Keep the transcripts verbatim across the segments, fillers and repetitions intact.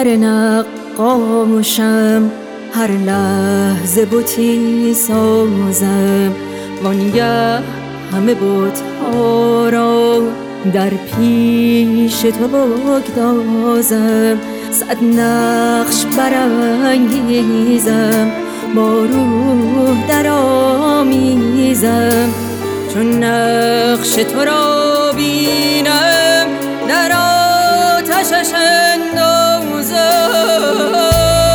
هر نقاشم هر لحظه بتی سازم، وانگه همه بت‌ها را در پیش تو بگدازم. صد نقش برانگیزم با روح در آمیزم، چون نقش تو را بینم در آتشش اندازم.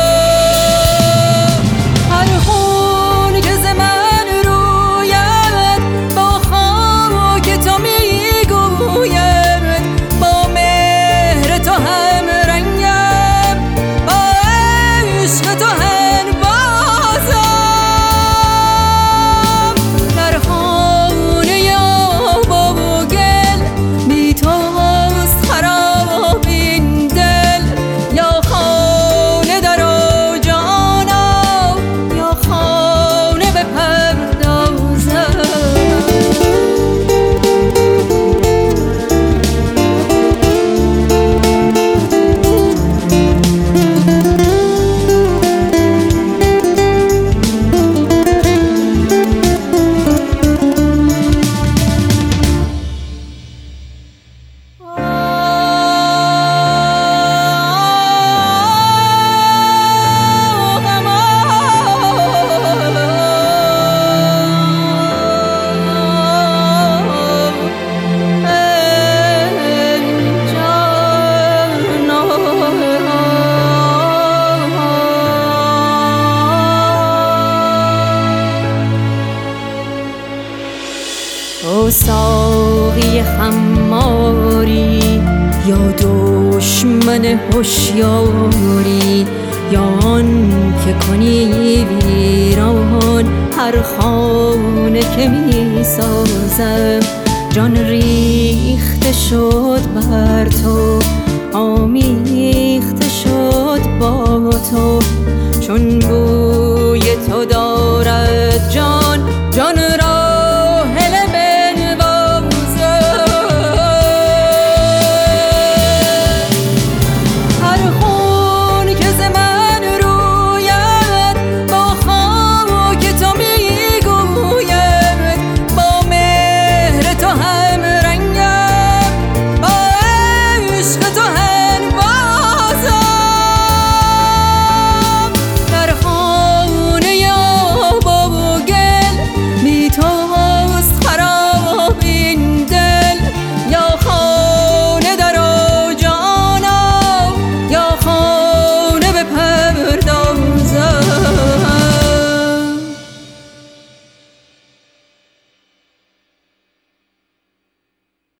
تو ساقی خماری یا دشمن هوشیاری، یا آن که کنی ویران هر خانه که می سازم. جان ریخته شد بر تو، آمیخته شد با تو، چون